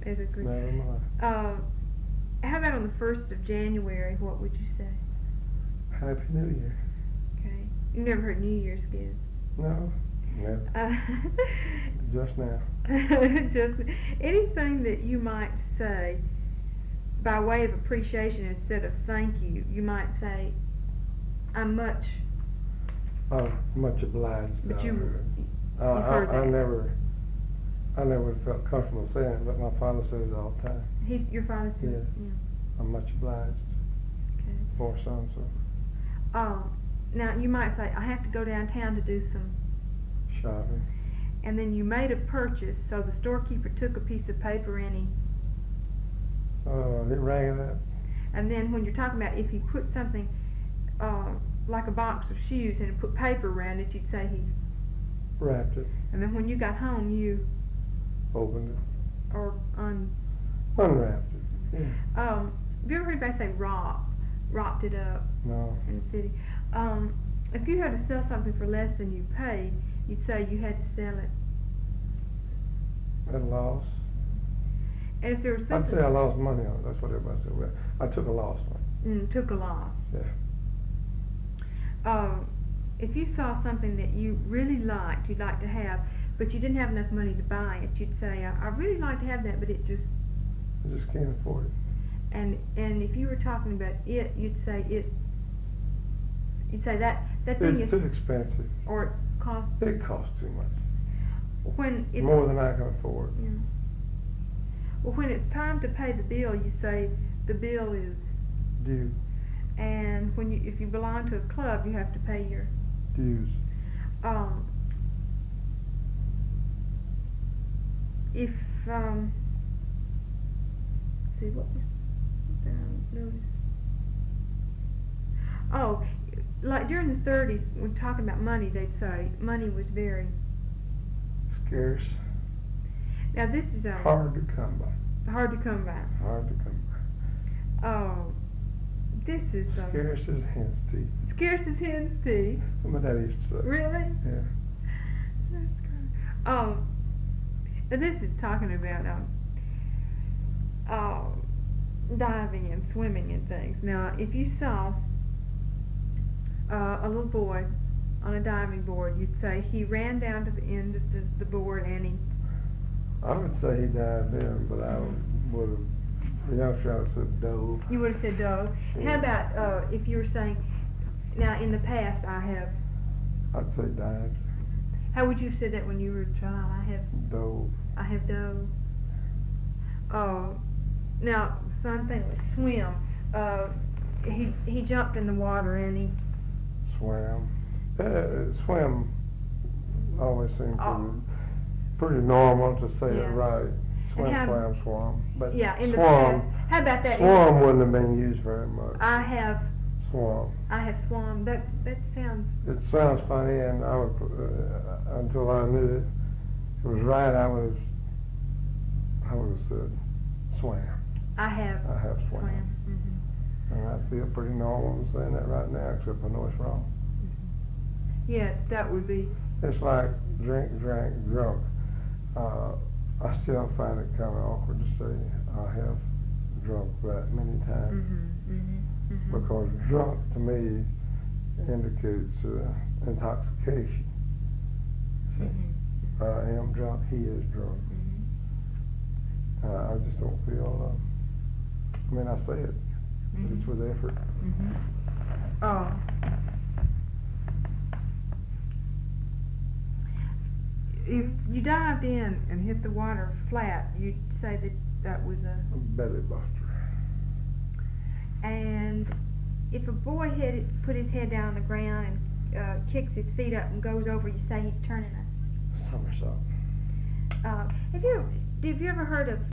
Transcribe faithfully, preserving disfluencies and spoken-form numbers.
As a Christian. Never mind. Uh, how about on the first of January? What would you say? Happy New Year. Okay. You never heard New Year's given? No, never. Uh, Just now. just anything that you might say by way of appreciation instead of thank you. You might say, "I'm much." Oh, much obliged. But you, uh, you've heard I, I that. never, I never felt comfortable saying it, but my father says it all the time. He, your father said, Yeah. yeah. I'm much obliged Okay. for so and so. Um, now you might say, "I have to go downtown to do some," Shopping. and then you made a purchase, so the storekeeper took a piece of paper and he, Uh, he rang it up. and then when you're talking about if he put something, uh, like a box of shoes and put paper around it, you'd say he, Wrapped it. and then when you got home, you, Opened it. or un, Unwrapped it. Yeah. um, have you ever heard anybody say "rop," wrapped it up No. in the city? Um, if you had to sell something for less than you paid, you'd say you had to sell it. At a loss. And if there was I'd something, say I lost money on it. That's what everybody said. Well, I took a loss on it. mm, took a loss. Yeah. Um, if you saw something that you really liked, you'd like to have, but you didn't have enough money to buy it, you'd say, I, I really like to have that, but it just, I just can't afford it. and and if you were talking about it, you'd say it, you'd say that, that thing It's is, too expensive. or it costs, It costs too much. when it's, More than I can afford. yeah. Well, when it's time to pay the bill, you say the bill is, Due. and when you, if you belong to a club, you have to pay your, Dues. um, if, um, see, what was, what did I notice? Oh, like during the thirties, when talking about money, they'd say money was very, Scarce. now this is, um, Hard to come by. hard to come by. Hard to come by. Oh, this is, um, Scarce as hen's teeth. scarce as hen's teeth. My daddy used to say. Really? Yeah. That's good. Um, and this is talking about um, uh, diving and swimming and things. Now, if you saw uh, a little boy on a diving board, you'd say he ran down to the end of the, the board and he. I would say he dived in, but I would have, the youngster I would have said dove. You would have said dove. Yeah. How about uh, if you were saying, now in the past I have. I'd say dived. How would you have said that when you were a child? I have. Dove. I have dove. Uh, now, same thing with swim. Uh, he he jumped in the water and he. Swam. Uh, swim always seemed Oh. pretty, pretty normal to say Yeah. it right. Swim, how- swam, swam. But Yeah, in the swam, past. How about that? swam wouldn't have been used very much. I have. Swam. I have swum. That that sounds. It sounds funny, and I would, uh, until I knew it, it was right, I was, I would have said swam. I have. I have swam. swam. Mm-hmm. And I feel pretty normal saying that right now, except I know it's wrong. Yeah, that would be. It's like drink, drank, drunk. Uh, I still find it kind of awkward to say I have drunk that many times, Mm-hmm, mm-hmm, mm-hmm. because drunk to me indicates uh, intoxication. See, Mm-hmm. I am drunk, he is drunk. Mm-hmm. Uh, I just don't feel, uh, I mean, I say it, but it's with effort. Mm-hmm. Oh. If you dived in and hit the water flat, you'd say that that was a. A belly buster. And if a boy had it, put his head down on the ground and uh, kicks his feet up and goes over, you say he's turning a. Somersault. Uh, have you have you ever heard of